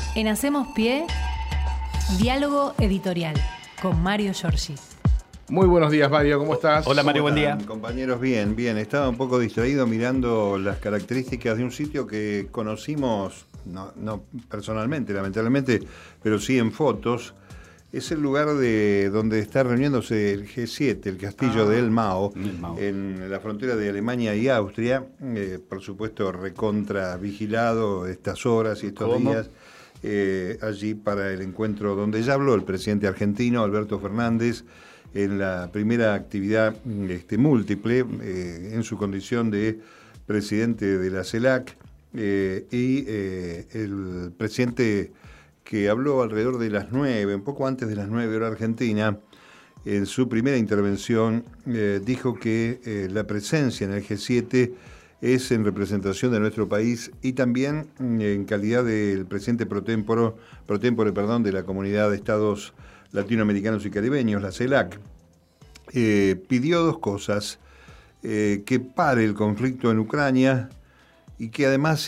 En Hacemos Pie, diálogo editorial con Mario Giorgi. Muy buenos días, Mario, ¿cómo estás? Hola, Mario, buen día. Compañeros, bien. Estaba un poco distraído mirando las características de un sitio que conocimos, no personalmente, lamentablemente, pero sí en fotos. Es el lugar donde está reuniéndose el G7, el castillo de El Mao, en la frontera de Alemania y Austria. Por supuesto, recontra vigilado estas horas y estos días. Allí para el encuentro donde ya habló el presidente argentino, Alberto Fernández, en la primera actividad múltiple, en su condición de presidente de la CELAC, y el presidente que habló alrededor de las 9, un poco antes de las 9 hora argentina, en su primera intervención dijo que la presencia en el G7 es en representación de nuestro país y también en calidad del presidente pro tempore, de la Comunidad de Estados Latinoamericanos y Caribeños, la CELAC. Pidió dos cosas: que pare el conflicto en Ucrania y que además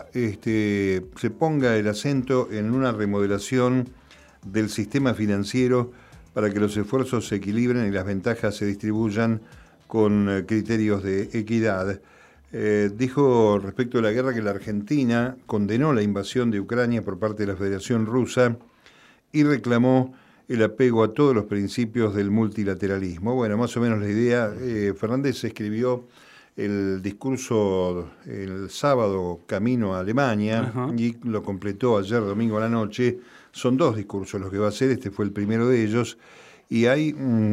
se ponga el acento en una remodelación del sistema financiero para que los esfuerzos se equilibren y las ventajas se distribuyan con criterios de equidad. Dijo respecto a la guerra que la Argentina condenó la invasión de Ucrania por parte de la Federación Rusa y reclamó el apego a todos los principios del multilateralismo. Bueno, más o menos la idea. Fernández escribió el discurso el sábado camino a Alemania. Ajá. Y lo completó ayer domingo a la noche. Son dos discursos los que va a hacer, este fue el primero de ellos, y hay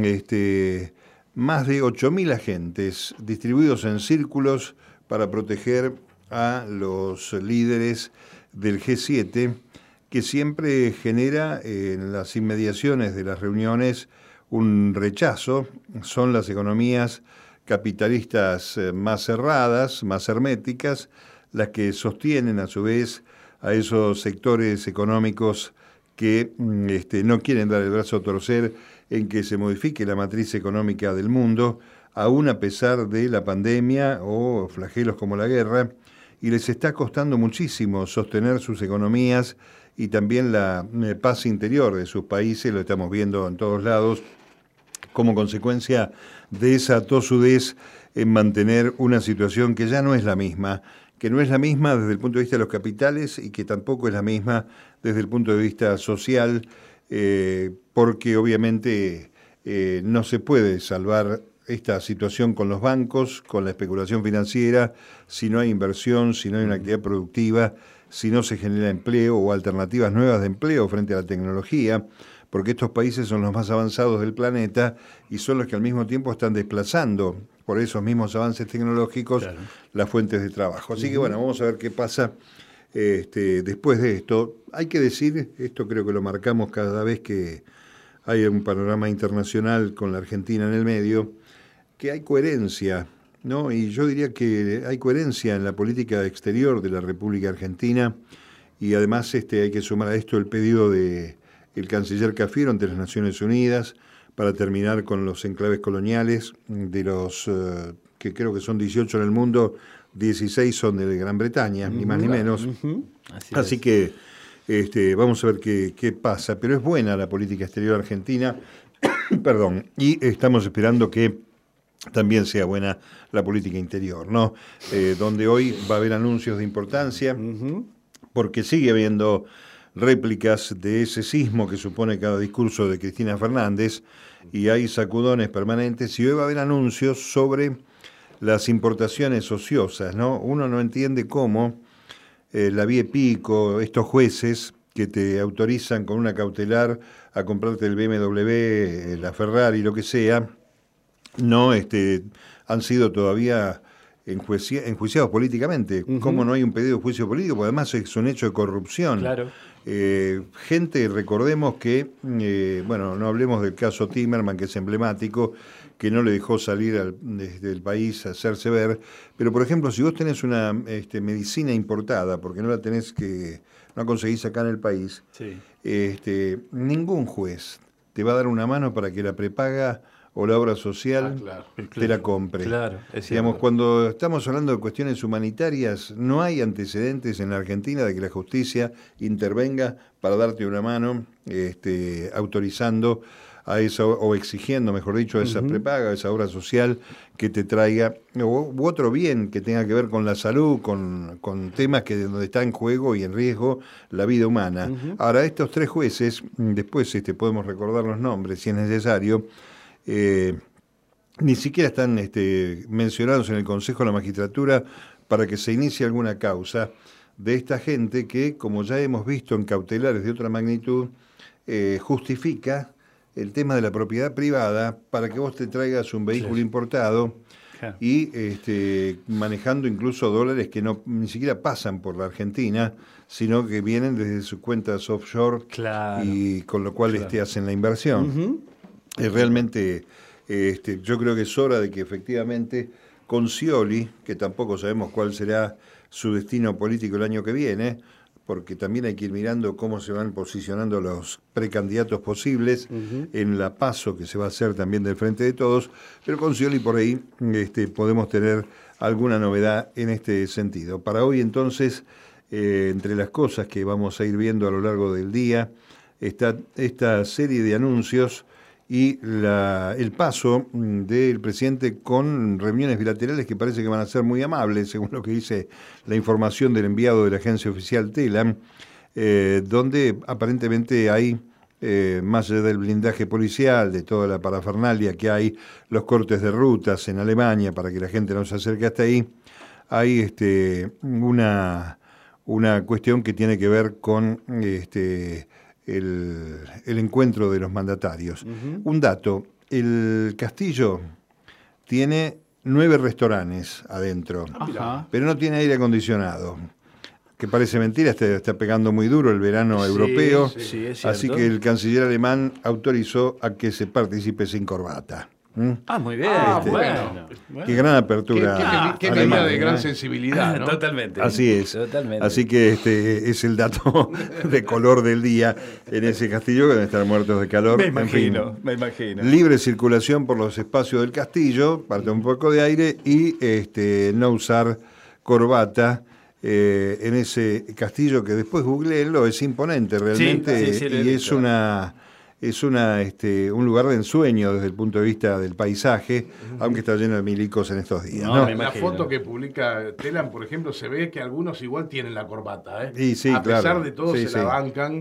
más de 8.000 agentes distribuidos en círculos para proteger a los líderes del G7, que siempre genera en las inmediaciones de las reuniones un rechazo. Son las economías capitalistas más cerradas, más herméticas, las que sostienen a su vez a esos sectores económicos que no quieren dar el brazo a torcer en que se modifique la matriz económica del mundo, aún a pesar de la pandemia o flagelos como la guerra, y les está costando muchísimo sostener sus economías y también la paz interior de sus países. Lo estamos viendo en todos lados, como consecuencia de esa tosudez en mantener una situación que ya no es la misma, desde el punto de vista de los capitales y que tampoco es la misma desde el punto de vista social, porque obviamente no se puede salvar esta situación con los bancos, con la especulación financiera, si no hay inversión, si no hay una actividad productiva, si no se genera empleo o alternativas nuevas de empleo frente a la tecnología, porque estos países son los más avanzados del planeta y son los que al mismo tiempo están desplazando por esos mismos avances tecnológicos, claro, las fuentes de trabajo. Así que bueno, vamos a ver qué pasa después de esto. Hay que decir, esto creo que lo marcamos cada vez que hay un panorama internacional con la Argentina en el medio, que hay coherencia, ¿no? Y yo diría que hay coherencia en la política exterior de la República Argentina, y además hay que sumar a esto el pedido de el canciller Cafiero ante las Naciones Unidas para terminar con los enclaves coloniales, de los que creo que son 18 en el mundo, 16 son de Gran Bretaña, ni más ni menos. Así que vamos a ver qué pasa, pero es buena la política exterior argentina, perdón, y estamos esperando que también sea buena la política interior, ¿no? Donde hoy va a haber anuncios de importancia, porque sigue habiendo réplicas de ese sismo que supone cada discurso de Cristina Fernández, y hay sacudones permanentes, y hoy va a haber anuncios sobre las importaciones ociosas, ¿no? Uno no entiende cómo la Vía Pico, estos jueces que te autorizan con una cautelar a comprarte el BMW, la Ferrari, lo que sea, no han sido todavía enjuiciados políticamente. ¿Cómo no hay un pedido de juicio político? Porque además es un hecho de corrupción. Claro. Gente, recordemos que, no hablemos del caso Timerman, que es emblemático, que no le dejó salir del país a hacerse ver, pero por ejemplo, si vos tenés una medicina importada, porque no la conseguís acá en el país, sí, ningún juez te va a dar una mano para que la prepaga o la obra social te la compre. Claro, digamos, cuando estamos hablando de cuestiones humanitarias, no hay antecedentes en la Argentina de que la justicia intervenga para darte una mano, autorizando a esa, o exigiendo, mejor dicho, esa prepaga, esa obra social que te traiga, u otro bien que tenga que ver con la salud, con temas que donde está en juego y en riesgo la vida humana. Ahora, estos 3 jueces, después podemos recordar los nombres si es necesario, ni siquiera están mencionados en el Consejo de la Magistratura para que se inicie alguna causa de esta gente que, como ya hemos visto en cautelares de otra magnitud, justifica el tema de la propiedad privada para que vos te traigas un vehículo importado y manejando incluso dólares que ni siquiera pasan por la Argentina, sino que vienen desde sus cuentas offshore y con lo cual hacen la inversión. Realmente yo creo que es hora de que efectivamente con Scioli, que tampoco sabemos cuál será su destino político el año que viene, porque también hay que ir mirando cómo se van posicionando los precandidatos posibles en la PASO que se va a hacer también del Frente de Todos, pero con Scioli por ahí podemos tener alguna novedad en este sentido. Para hoy entonces, entre las cosas que vamos a ir viendo a lo largo del día, está esta serie de anuncios y el paso del presidente con reuniones bilaterales que parece que van a ser muy amables, según lo que dice la información del enviado de la agencia oficial TELAM, donde aparentemente hay, más allá del blindaje policial, de toda la parafernalia que hay, los cortes de rutas en Alemania para que la gente no se acerque hasta ahí, hay una cuestión que tiene que ver con el encuentro de los mandatarios. Un dato, el Castillo tiene 9 restaurantes adentro, pero no tiene aire acondicionado, que parece mentira, está pegando muy duro el verano europeo, así que el canciller alemán autorizó a que se participe sin corbata. Muy bien. Bueno. Qué gran apertura. Qué medida de gran sensibilidad, ¿no? Totalmente. Así es. Totalmente. Así que es el dato de color del día en ese castillo, que deben estar muertos de calor. Me imagino. Libre circulación por los espacios del castillo, parte un poco de aire y no usar corbata. En ese castillo que después googleenlo, es imponente realmente, y es un lugar de ensueño desde el punto de vista del paisaje, aunque está lleno de milicos en estos días. En la foto que publica Telam, por ejemplo, se ve que algunos igual tienen la corbata, a pesar de todo se la bancan.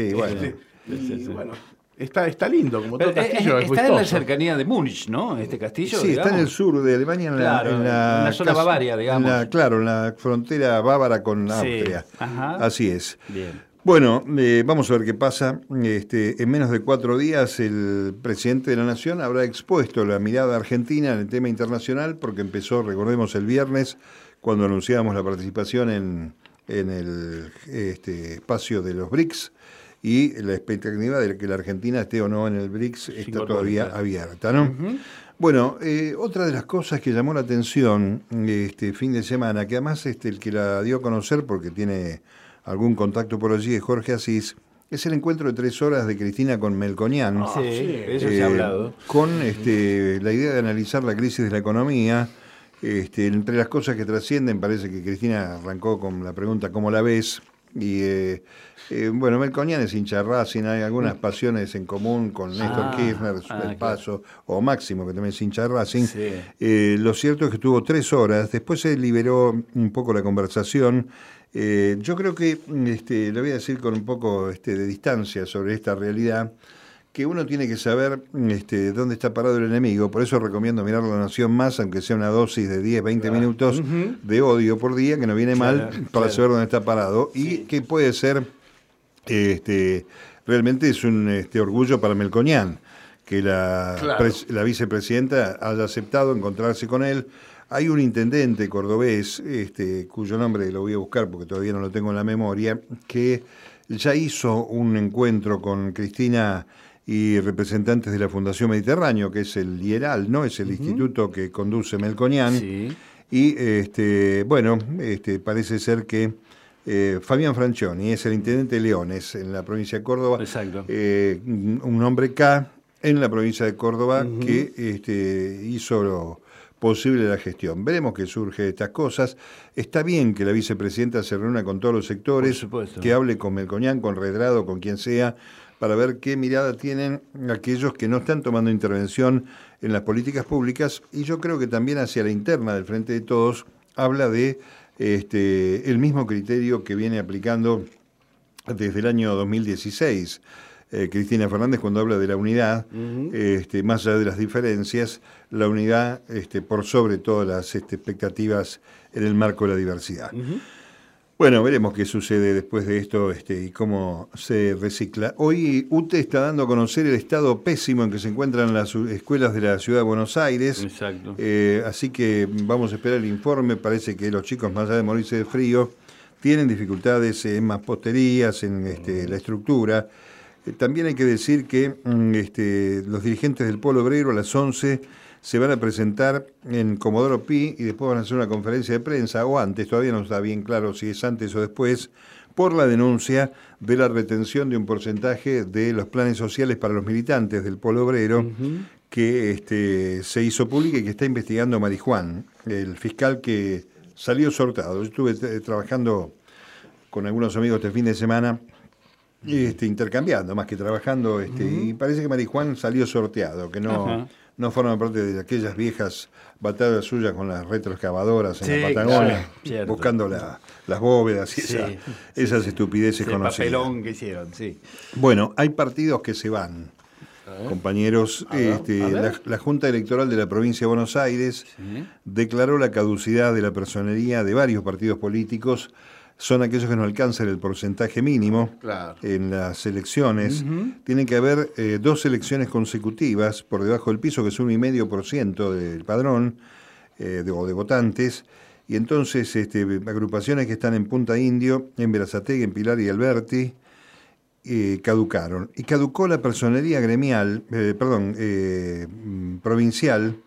Bueno. Está lindo, como todo castillo. Está en la cercanía de Múnich, ¿no? Este castillo. Sí, digamos. está en el sur de Alemania, en la zona Bavaria, digamos. En la frontera bávara con Austria. Así es. Bien. Bueno, vamos a ver qué pasa. En menos de 4 días el presidente de la Nación habrá expuesto la mirada argentina en el tema internacional, porque empezó, recordemos, el viernes, cuando anunciábamos la participación en el espacio de los BRICS, y la expectativa de que la Argentina esté o no en el BRICS está todavía abierta, ¿no? Bueno, otra de las cosas que llamó la atención fin de semana, que además el que la dio a conocer porque tiene algún contacto por allí, es Jorge Asís, es el encuentro de 3 horas de Cristina con Melconian. Eso se ha hablado. Con la idea de analizar la crisis de la economía. Entre las cosas que trascienden, parece que Cristina arrancó con la pregunta ¿cómo la ves? Y Melconian es hincha de Racing, hay algunas pasiones en común con Néstor Kirchner, el Paso, o Máximo, que también es hincha de Racing. Lo cierto es que estuvo 3 horas, después se liberó un poco la conversación. Yo creo que, le voy a decir con un poco de distancia sobre esta realidad, que uno tiene que saber dónde está parado el enemigo. Por eso recomiendo mirar La Nación Más, aunque sea una dosis de 10, 20 minutos de odio por día, que no viene mal, para saber dónde está parado. Y que puede ser, realmente es un orgullo para Melconian, que la vicepresidenta haya aceptado encontrarse con él. Hay un intendente cordobés, cuyo nombre lo voy a buscar porque todavía no lo tengo en la memoria, que ya hizo un encuentro con Cristina y representantes de la Fundación Mediterráneo, que es el IERAL, ¿no? Es el instituto que conduce Melconian. Y parece ser que Fabián Franchioni es el intendente de Leones, en la provincia de Córdoba. Exacto. Un hombre K, en la provincia de Córdoba que hizo posible la gestión. Veremos qué surge de estas cosas. Está bien que la vicepresidenta se reúna con todos los sectores, que hable con Melconian, con Redrado, con quien sea, para ver qué mirada tienen aquellos que no están tomando intervención en las políticas públicas, y yo creo que también hacia la interna del Frente de Todos habla de el mismo criterio que viene aplicando desde el año 2016. Cristina Fernández, cuando habla de la unidad, más allá de las diferencias, la unidad por sobre todas las expectativas en el marco de la diversidad. Bueno, veremos qué sucede después de esto y cómo se recicla. Hoy UTE está dando a conocer el estado pésimo en que se encuentran las escuelas de la Ciudad de Buenos Aires. Exacto. Así que vamos a esperar el informe. Parece que los chicos, más allá de morirse de frío, tienen dificultades en mamposterías, en la estructura. También hay que decir que los dirigentes del Polo Obrero a las 11 se van a presentar en Comodoro Pi y después van a hacer una conferencia de prensa, o antes, todavía no está bien claro si es antes o después, por la denuncia de la retención de un porcentaje de los planes sociales para los militantes del Polo Obrero, que se hizo pública y que está investigando Marijuán, el fiscal que salió sortado. Yo estuve trabajando con algunos amigos este fin de semana, intercambiando más que trabajando, y parece que Marijuán salió sorteado, que no forma parte de aquellas viejas batallas suyas con las retroexcavadoras en la Patagonia, buscando las bóvedas y esas estupideces conocidas. El papelón que hicieron, sí. Bueno, hay partidos que se van, compañeros. La Junta Electoral de la Provincia de Buenos Aires declaró la caducidad de la personería de varios partidos políticos. Son aquellos que no alcanzan el porcentaje mínimo en las elecciones. Tienen que haber 2 elecciones consecutivas por debajo del piso, que es 1,5% del padrón de votantes. Y entonces agrupaciones que están en Punta Indio, en Berazategui, en Pilar y Alberti, caducaron. Y caducó la personería gremial, provincial,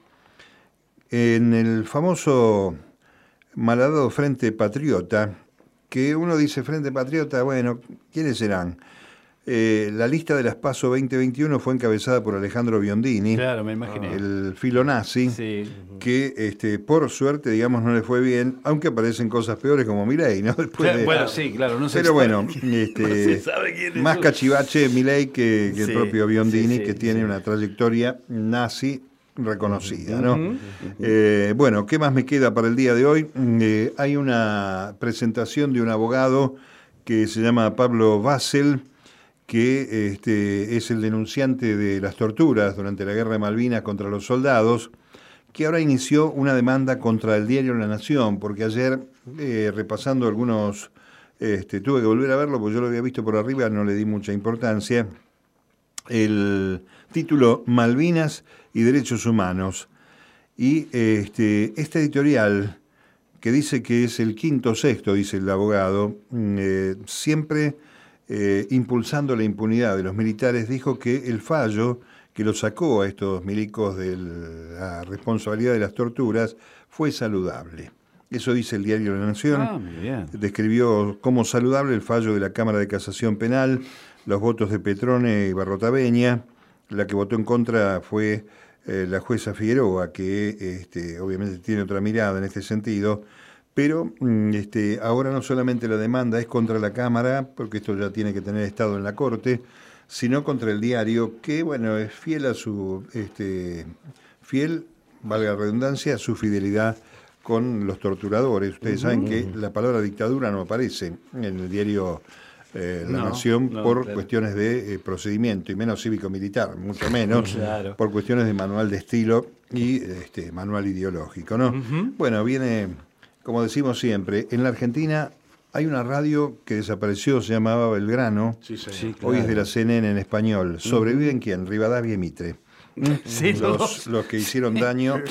en el famoso malhadado Frente Patriota, que uno dice Frente Patriota, bueno, ¿quiénes serán? La lista de las PASO 2021 fue encabezada por Alejandro Biondini, claro, me imaginé, el filonazi, que por suerte, digamos, no le fue bien, aunque aparecen cosas peores como Milei, ¿no? Bueno, sí, claro, no sé. Pero bueno, no se sabe quién es más cachivache Milei que el propio Biondini, que tiene una trayectoria nazi reconocida, ¿no? Bueno, ¿qué más me queda para el día de hoy? Hay una presentación de un abogado que se llama Pablo Basel, que es el denunciante de las torturas durante la Guerra de Malvinas contra los soldados, que ahora inició una demanda contra el diario La Nación, porque ayer, repasando algunos, tuve que volver a verlo, porque yo lo había visto por arriba, no le di mucha importancia, el título Malvinas y Derechos Humanos, y esta editorial, que dice que es el 5º o 6º, dice el abogado, siempre impulsando la impunidad de los militares, dijo que el fallo que lo sacó a estos milicos de la responsabilidad de las torturas fue saludable. Eso dice el diario La Nación. Describió como saludable el fallo de la Cámara de Casación Penal, los votos de Petrone y Barrotaveña. La que votó en contra fue la jueza Figueroa, que obviamente tiene otra mirada en este sentido, pero ahora no solamente la demanda es contra la Cámara, porque esto ya tiene que tener estado en la Corte, sino contra el diario, que bueno, es fiel a su, fiel, valga la redundancia, a su fidelidad con los torturadores. Ustedes saben que la palabra dictadura no aparece en el diario La Nación por cuestiones de procedimiento, y menos cívico-militar, mucho menos, por cuestiones de manual de estilo y manual ideológico, ¿no? Bueno, viene, como decimos siempre, en la Argentina hay una radio que desapareció, se llamaba Belgrano, hoy es de la CNN en español. ¿Sobreviven quién? Rivadavia y Mitre. Los que hicieron daño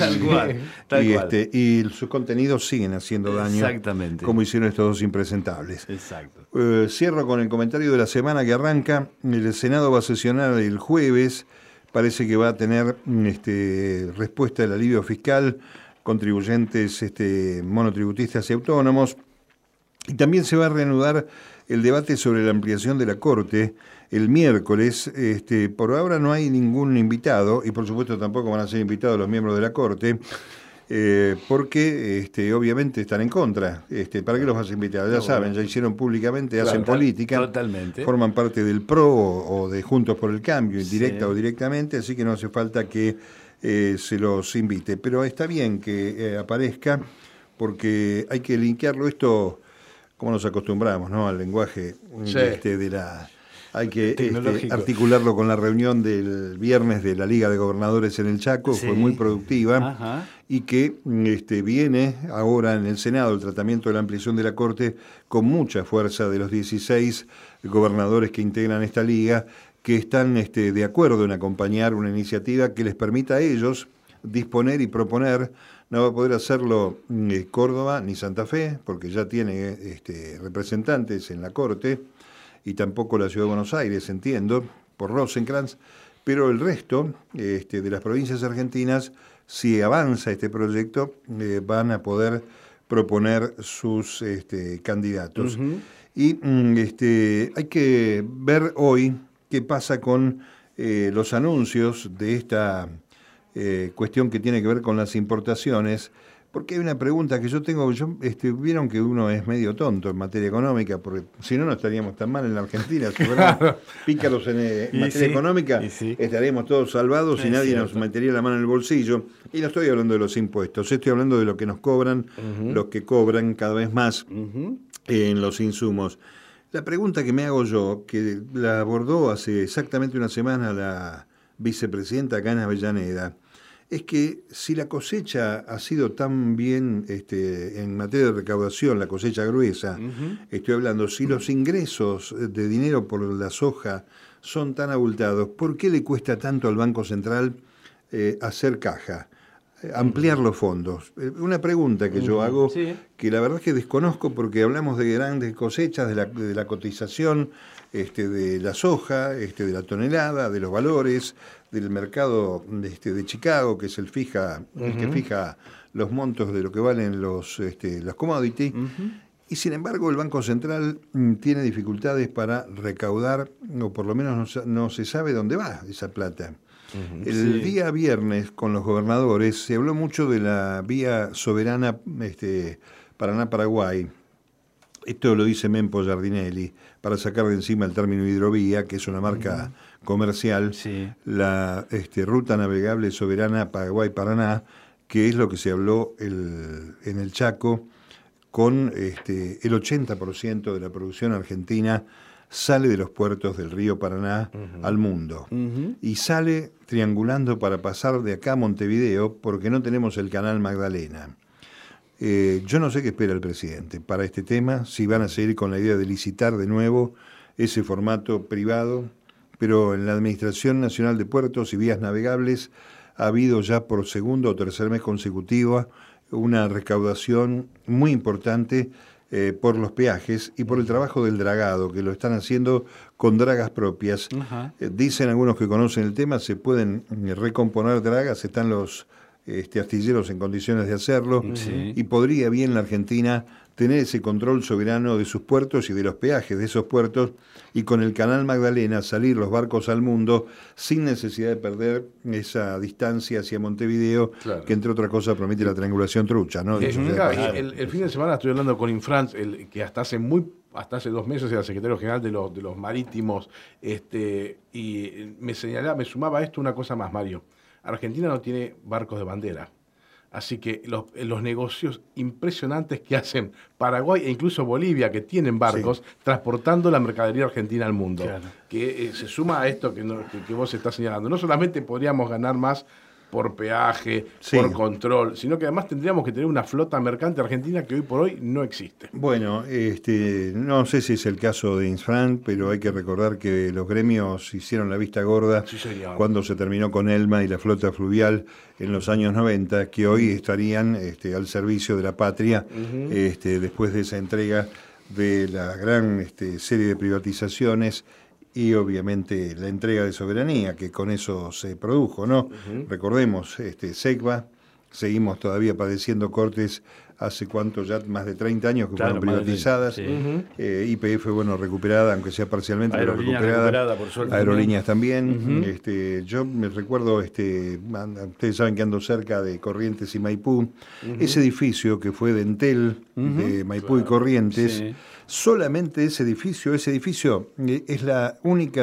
y sus contenidos siguen haciendo daño, como hicieron estos dos impresentables. Cierro con el comentario de la semana que arranca. El Senado va a sesionar el jueves, parece que va a tener respuesta del alivio fiscal, contribuyentes monotributistas y autónomos. Y también se va a reanudar el debate sobre la ampliación de la Corte el miércoles. Por ahora no hay ningún invitado, y por supuesto tampoco van a ser invitados los miembros de la Corte, porque obviamente están en contra. ¿Para qué los vas a invitar? Ya saben, ya hicieron públicamente, hacen política, totalmente. Forman parte del PRO o de Juntos por el Cambio, indirecta o directamente, así que no hace falta que se los invite. Pero está bien que aparezca, porque hay que linkearlo esto, como nos acostumbramos, ¿no? Al lenguaje de la... Hay que articularlo con la reunión del viernes de la Liga de Gobernadores en el Chaco, fue muy productiva, y que viene ahora en el Senado el tratamiento de la ampliación de la Corte con mucha fuerza de los 16 gobernadores que integran esta liga, que están de acuerdo en acompañar una iniciativa que les permita a ellos disponer y proponer. No va a poder hacerlo Córdoba ni Santa Fe, porque ya tiene representantes en la Corte, y tampoco la Ciudad de Buenos Aires, entiendo, por Rosenkrantz, pero el resto de las provincias argentinas, si avanza este proyecto, van a poder proponer sus candidatos. Y hay que ver hoy qué pasa con los anuncios de esta cuestión que tiene que ver con las importaciones, porque hay una pregunta que yo tengo. Vieron que uno es medio tonto en materia económica, porque si no, no estaríamos tan mal en la Argentina. Si fuéramos pícaros en materia económica, estaríamos todos salvados y nadie nos metería la mano en el bolsillo. Y no estoy hablando de los impuestos, estoy hablando de lo que nos cobran, los que cobran cada vez más en los insumos. La pregunta que me hago yo, que la abordó hace exactamente una semana la vicepresidenta acá en Avellaneda, es que si la cosecha ha sido tan bien en materia de recaudación, la cosecha gruesa, estoy hablando, si los ingresos de dinero por la soja son tan abultados, ¿por qué le cuesta tanto al Banco Central hacer caja, ampliar los fondos? Una pregunta que yo hago, que la verdad es que desconozco, porque hablamos de grandes cosechas, de la cotización de la soja, de la tonelada, de los valores, del mercado de Chicago, que es el que fija los montos de lo que valen los commodities, y sin embargo el Banco Central tiene dificultades para recaudar, o por lo menos no se sabe dónde va esa plata. El día viernes con los gobernadores se habló mucho de la vía soberana Paraná-Paraguay. Esto lo dice Mempo Giardinelli, para sacar de encima el término hidrovía, que es una marca comercial, la ruta navegable soberana Paraguay-Paraná, que es lo que se habló en el Chaco, con el 80% de la producción argentina sale de los puertos del río Paraná al mundo. Y sale triangulando para pasar de acá a Montevideo, porque no tenemos el canal Magdalena. Yo no sé qué espera el presidente para este tema, si van a seguir con la idea de licitar de nuevo ese formato privado, pero en la Administración Nacional de Puertos y Vías Navegables ha habido ya por segundo o tercer mes consecutivo una recaudación muy importante por los peajes y por el trabajo del dragado, que lo están haciendo con dragas propias. Dicen algunos que conocen el tema, se pueden recomponer dragas, están los astilleros en condiciones de hacerlo, y podría bien la Argentina tener ese control soberano de sus puertos y de los peajes de esos puertos, y con el canal Magdalena salir los barcos al mundo sin necesidad de perder esa distancia hacia Montevideo, que entre otras cosas permite la triangulación trucha, ¿no? El fin de semana estoy hablando con Infrance, que hasta hace 2 meses era secretario general de los marítimos, y me sumaba a esto una cosa más, Mario. Argentina no tiene barcos de bandera, así que los negocios impresionantes que hacen Paraguay e incluso Bolivia, que tienen barcos, transportando la mercadería argentina al mundo, que se suma a esto que vos estás señalando. No solamente podríamos ganar más por peaje, por control, sino que además tendríamos que tener una flota mercante argentina que hoy por hoy no existe. Bueno, no sé si es el caso de Infran, pero hay que recordar que los gremios hicieron la vista gorda cuando se terminó con Elma y la flota fluvial en los años 90, que hoy estarían al servicio de la patria, después de esa entrega de la gran serie de privatizaciones y obviamente la entrega de soberanía, que con eso se produjo, ¿no? Recordemos, Secva, seguimos todavía padeciendo cortes hace cuánto ya, más de 30 años que Claro, fueron privatizadas. sí. YPF, bueno, recuperada, aunque sea parcialmente, pero Aerolíneas recuperada. por suerte. Aerolíneas también. Yo me recuerdo, ustedes saben que ando cerca de Corrientes y Maipú. Ese edificio que fue de Entel, de Maipú y Corrientes, Sí. solamente ese edificio es la única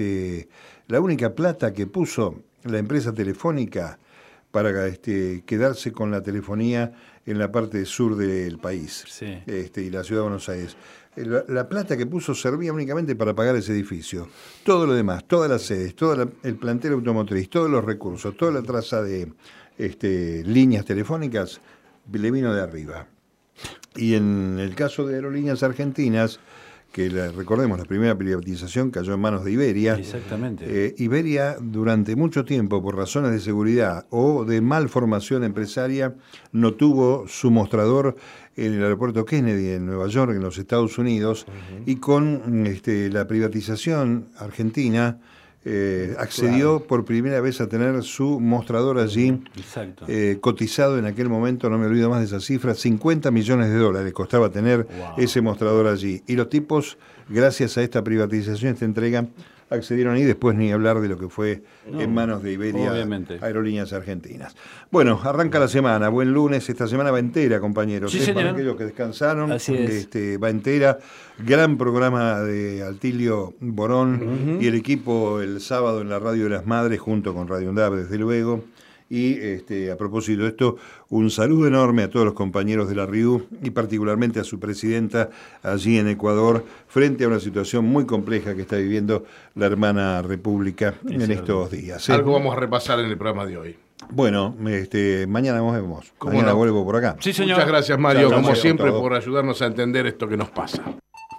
plata que puso la empresa telefónica para quedarse con la telefonía en la parte sur del país, Sí. y la ciudad de Buenos Aires. La plata que puso servía únicamente para pagar ese edificio. Todo lo demás, todas las sedes, todo el plantel automotriz, todos los recursos, toda la traza de líneas telefónicas, le vino de arriba. Y en el caso de Aerolíneas Argentinas, que recordemos, la primera privatización cayó en manos de Iberia. Exactamente. Iberia durante mucho tiempo, por razones de seguridad o de malformación empresaria, no tuvo su mostrador en el aeropuerto Kennedy en Nueva York, en los Estados Unidos, y con la privatización argentina accedió por primera vez a tener su mostrador allí. Exacto. Cotizado en aquel momento, no me olvido más de esa cifra, $50 millones costaba tener ese mostrador allí. Y los tipos, gracias a esta privatización, esta entrega, accedieron ahí, después ni hablar de lo que fue en manos de Iberia, obviamente. Aerolíneas Argentinas. Bueno, arranca la semana, buen lunes, esta semana va entera, compañeros. Sí, Para señor. aquellos que descansaron, Así es. va entera. Gran programa de Altilio Borón y el equipo el sábado en la Radio de las Madres, junto con Radio UNDAB, desde luego. Y a propósito de esto, un saludo enorme a todos los compañeros de la RIU y particularmente a su presidenta allí en Ecuador, frente a una situación muy compleja que está viviendo la hermana República en estos días. Algo vamos a repasar en el programa de hoy. Bueno, mañana nos vemos. ¿Cómo Mañana no? vuelvo por acá. Sí, señor. Muchas gracias, Mario, Chao, como Mario, siempre, todo. por ayudarnos a entender esto que nos pasa.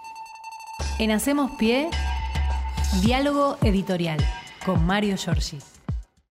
En Hacemos Pie, diálogo editorial con Mario Giorgi.